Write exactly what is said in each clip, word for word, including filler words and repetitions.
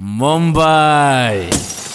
मुंबई।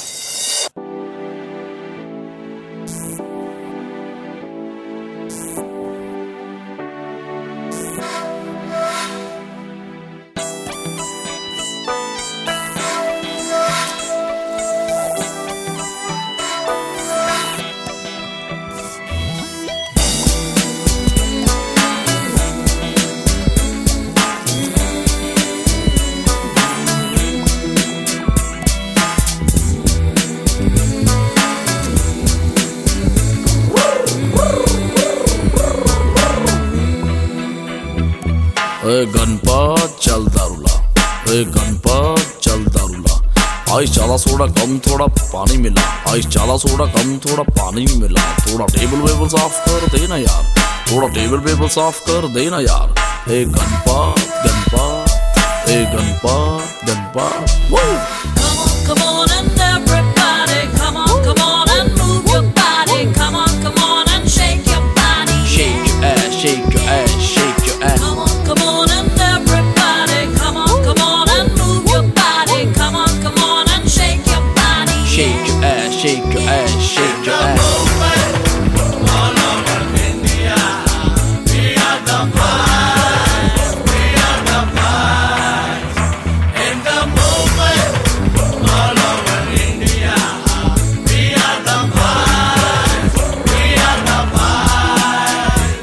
ए गणपत चल दारूला, ए गणपत चल दारूला। आइस चाला सोडा कम थोड़ा पानी मिला, आइस चाला सोडा कम थोड़ा पानी मिला। थोड़ा टेबल वेबल साफ कर देना यार, थोड़ा टेबल वेबल साफ कर देना यार। ए गणपत गणपत, ए Ganpat Ganpat. Come on and everybody, come on, come on and move your body. Come on, come on and shake your body. Shake your ass, shake your ass, shake your ass. Come on, come on and everybody, come on, come on and move your body. Come on, come on and shake your body. Shake your ass, shake your ass, shake your ass. All over India, we are the boys, we are the boys. In the movement, all over India, we are the boys, we are the boys.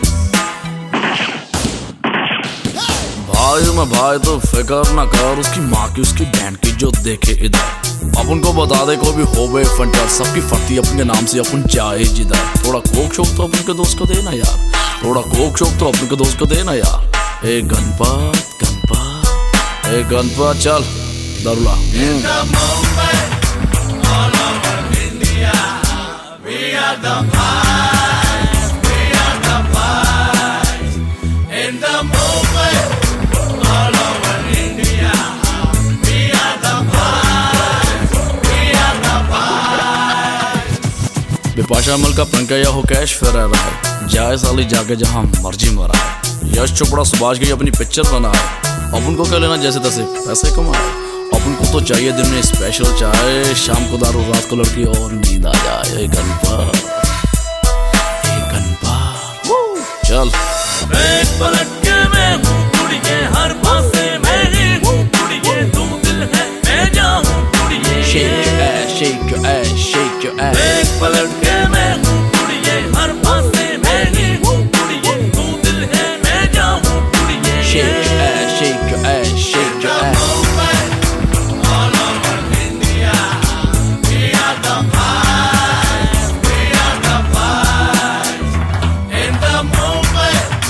भाई मैं भाई तो फिकर ना कर उसकी माँ की उसकी बहन की जो देखे इधर। अपन को बता दे कोई भी हो बे फंटर, सबकी फटी अपने नाम से अपन जाए जिधर। थोड़ा कोक शोक तो अपन के दोस्त को देना यार, थोड़ा कोक शोक तो अपन के दोस्त को देना यार। ए गणपत गणपत, ए गणपत चल दारूला। In the movement, all over India, we are the boys, we are the boys. In the movement, all over India, we are the boys, we are the boys. Bipasha अमल का पंकया हो कैश फिर रहा है, जाए साली जाके जहाँ मर्जी मरा है। यश चोपड़ा सुभाष की अपनी पिक्चर बना है, अपन को क्या लेना जैसे तैसे पैसे कमाए। अपन को तो चाहिए दिन में स्पेशल चाय, शाम को दारू रात को लड़की और नींद आ जाए। ए गणपत, ए गणपत चल। एक पलट के मैं हूँ कुड़िए, हर पासे मैं ही हूँ कुड़िए। तुम दिल है मैं जाऊँ कुड़िए। Shake your ass, shake your ass, shake your ass. एक पलट के मैं हूँ कुड़िए, हर पासे मैं ही हूँ कुड़िए। तुम दिल है मैं जाऊँ कुड़िए। Shake your ass, shake your ass, shake your ass. All over India, we are the boys, we are the boys. In the movement,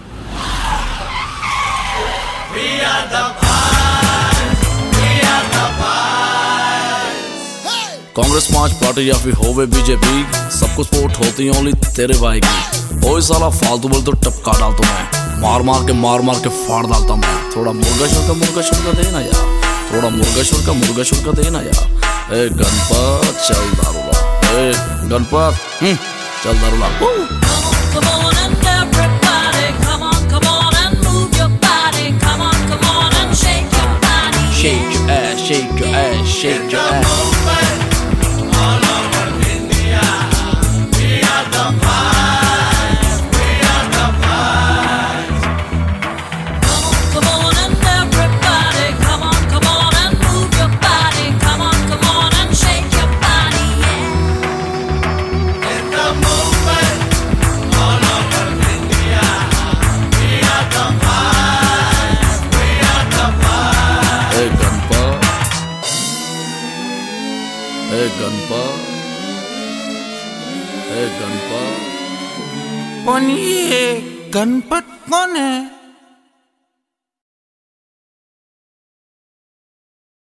we are the boys, we are the boys. Congress march party या फिर होवे BJP, सब कुछ vote होती है only तेरे भाई की। ओए साला फालतू बोल तो टपका डालता मैं, मार मार के मार मार के फाड़ डालता मैं। थोड़ा मुर्गा शुर का मुर्गा शुर का देना यार, थोड़ा मुर्गा शुर का मुर्गा शुर का देना यार। ए गणपत चल दारूला, ए गणपत हम्म चल दारूला। Come on and everybody, come on, come on and move your body. Come on, come on and shake your body. Shake your ass, shake your ass, shake your ass. All over India, we are the boys, we are the boys. Come on and everybody, come on, come on and move your body. Come on, come on and shake your body, yeah. In the movement, all over India, we are the boys, we are the boys. ए गणपत, ए गणपत, ए गणपत। कौन ये गणपत कौन है?